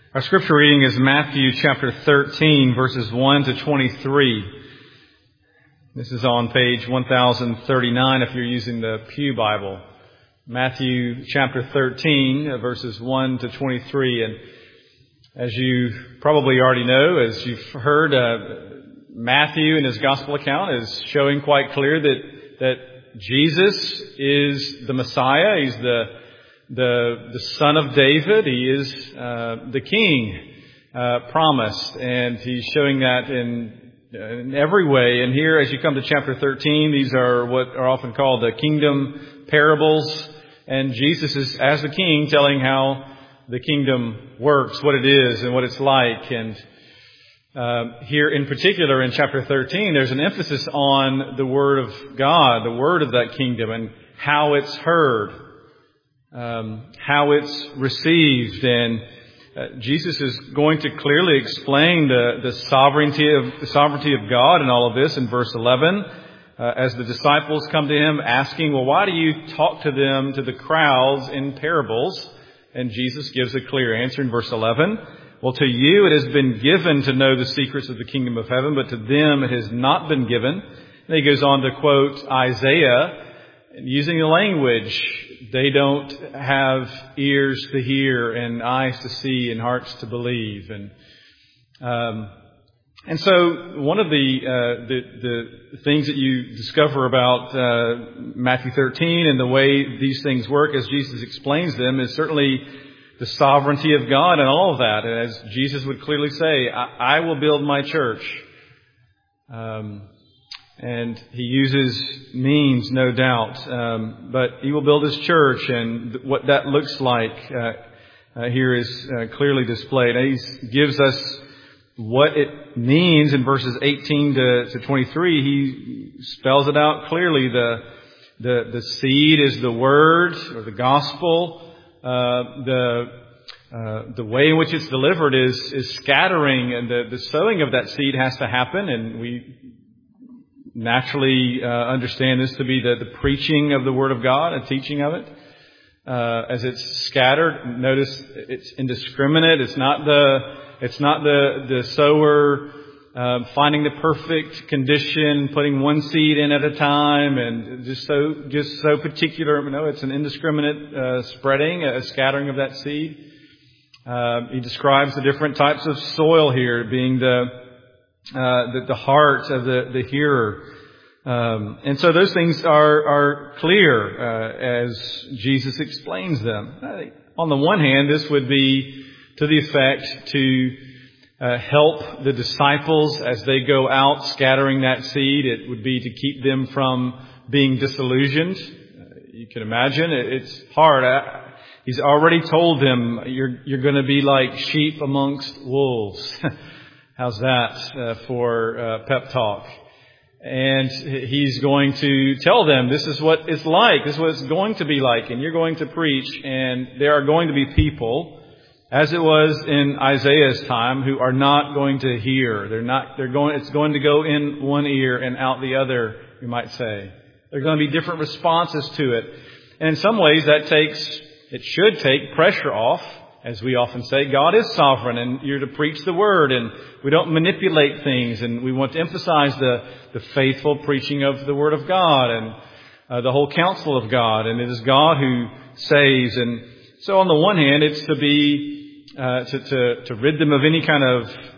Our scripture reading is Matthew chapter 13, verses 1 to 23. This is on page 1039 if you're using the Pew Bible. Matthew chapter 13, verses 1 to 23. And as you probably already know, as you've heard, Matthew in his gospel account is showing quite clear that Jesus is the Messiah. He's the son of David. He is the king promised, and he's showing that in every way. And here, as you come to chapter 13, these are what are often called the kingdom parables, and Jesus is, as the king, telling how the kingdom works, what it is, and what it's like. And here in particular in chapter 13, there's an emphasis on the Word of God, the Word of that kingdom, and how it's heard. How it's received, and Jesus is going to clearly explain the sovereignty of God in all of this in verse 11, as the disciples come to him asking, well, why do you talk to the crowds in parables? And Jesus gives a clear answer in verse 11. Well, to you it has been given to know the secrets of the kingdom of heaven, but to them it has not been given. And he goes on to quote Isaiah, using the language, they don't have ears to hear and eyes to see and hearts to believe. And so one of the things that you discover about Matthew 13 and the way these things work as Jesus explains them is certainly the sovereignty of God and all of that. As Jesus would clearly say, I will build my church. And he uses means, no doubt, but he will build his church, and what that looks like here is clearly displayed. He gives us what it means in verses 18 to 23. He spells it out clearly. The seed is the word or the gospel. The way in which it's delivered is scattering, and the sowing of that seed has to happen, and we naturally understand this to be the preaching of the Word of God and teaching of it. As it's scattered, notice it's indiscriminate. It's not the sower finding the perfect condition, putting one seed in at a time, and just so particular. No, it's an indiscriminate spreading, a scattering of that seed. He describes the different types of soil here, being the heart of the hearer. And so those things are clear as Jesus explains them. On the one hand, this would be to the effect to help the disciples as they go out scattering that seed. It would be to keep them from being disillusioned. You can imagine it's hard. He's already told them you're going to be like sheep amongst wolves. How's that for pep talk? And he's going to tell them this is what it's like. This is what it's going to be like. And you're going to preach. And there are going to be people, as it was in Isaiah's time, who are not going to hear. It's going to go in one ear and out the other, you might say. There are going to be different responses to it. And in some ways it should take pressure off. As we often say, God is sovereign, and you're to preach the Word, and we don't manipulate things, and we want to emphasize the faithful preaching of the Word of God and the whole counsel of God, and it is God who saves. And so on the one hand, it's to be to rid them of any kind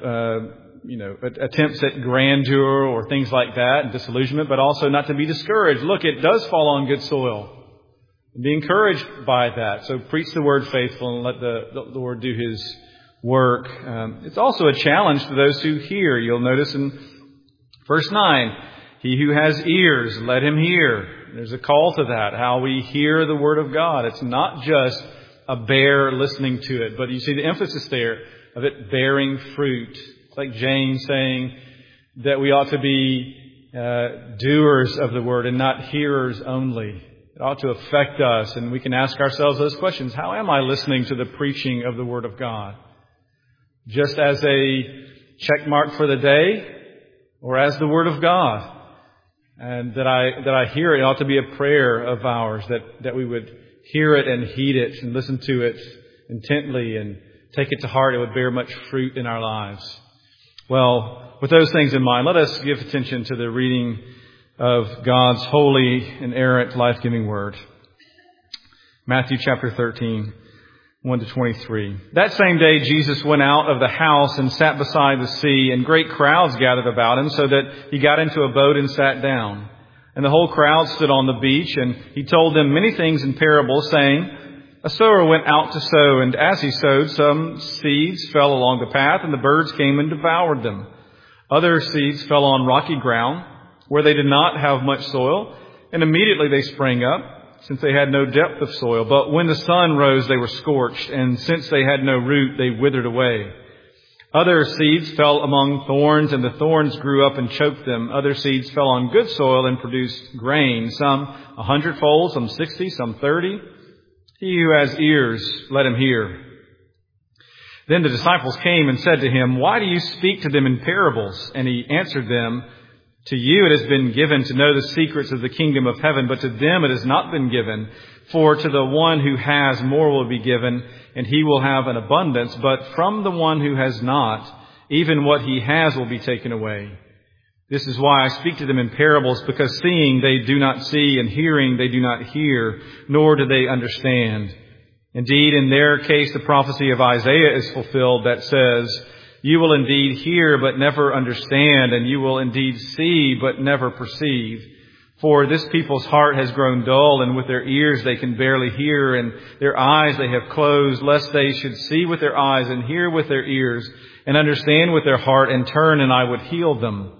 of attempts at grandeur or things like that and disillusionment, but also not to be discouraged. Look, it does fall on good soil. Be encouraged by that. So preach the Word faithful and let the Lord do His work. It's also a challenge to those who hear. You'll notice in verse 9, he who has ears, let him hear. There's a call to that, how we hear the Word of God. It's not just a bare listening to it, but you see the emphasis there of it bearing fruit. It's like James saying that we ought to be doers of the Word and not hearers only. It ought to affect us, and we can ask ourselves those questions. How am I listening to the preaching of the Word of God? Just as a check mark for the day, or as the Word of God? And that I hear it ought to be a prayer of ours, that we would hear it and heed it and listen to it intently and take it to heart, it would bear much fruit in our lives. Well, with those things in mind, let us give attention to the reading of God's holy, inerrant, life-giving Word. Matthew chapter 13, 1-23. That same day Jesus went out of the house and sat beside the sea, and great crowds gathered about him, so that he got into a boat and sat down. And the whole crowd stood on the beach, and he told them many things in parables, saying, a sower went out to sow, and as he sowed, some seeds fell along the path, and the birds came and devoured them. Other seeds fell on rocky ground, where they did not have much soil, and immediately they sprang up, since they had no depth of soil. But when the sun rose, they were scorched, and since they had no root, they withered away. Other seeds fell among thorns, and the thorns grew up and choked them. Other seeds fell on good soil and produced grain, some 100-fold, some 60, some 30. He who has ears, let him hear. Then the disciples came and said to him, why do you speak to them in parables? And he answered them, to you it has been given to know the secrets of the kingdom of heaven, but to them it has not been given. For to the one who has, more will be given, and he will have an abundance. But from the one who has not, even what he has will be taken away. This is why I speak to them in parables, because seeing they do not see, and hearing they do not hear, nor do they understand. Indeed, in their case, the prophecy of Isaiah is fulfilled that says, you will indeed hear, but never understand, and you will indeed see, but never perceive. For this people's heart has grown dull, and with their ears they can barely hear, and their eyes they have closed, lest they should see with their eyes, and hear with their ears, and understand with their heart, and turn, and I would heal them.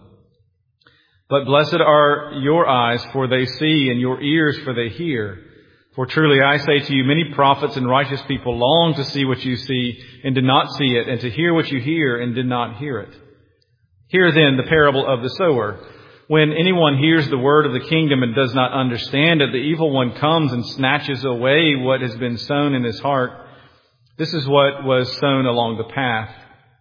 But blessed are your eyes, for they see, and your ears, for they hear. For truly I say to you, many prophets and righteous people long to see what you see, and did not see it, and to hear what you hear, and did not hear it. Hear then the parable of the sower. When anyone hears the word of the kingdom and does not understand it, the evil one comes and snatches away what has been sown in his heart. This is what was sown along the path.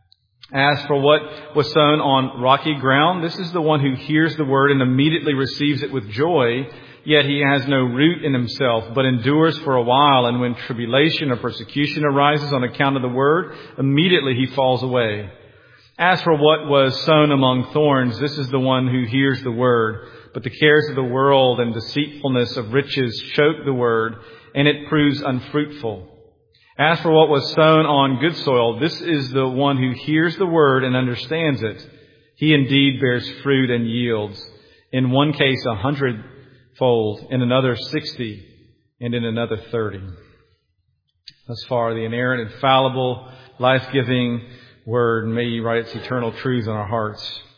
As for what was sown on rocky ground, this is the one who hears the word and immediately receives it with joy, yet he has no root in himself, but endures for a while, and when tribulation or persecution arises on account of the word, immediately he falls away. As for what was sown among thorns, this is the one who hears the word, but the cares of the world and deceitfulness of riches choke the word, and it proves unfruitful. As for what was sown on good soil, this is the one who hears the word and understands it. He indeed bears fruit and yields, in one case 100-fold, in another 60, and in another 30. Thus far, the inerrant, infallible, life-giving Word, may He write its eternal truths on our hearts.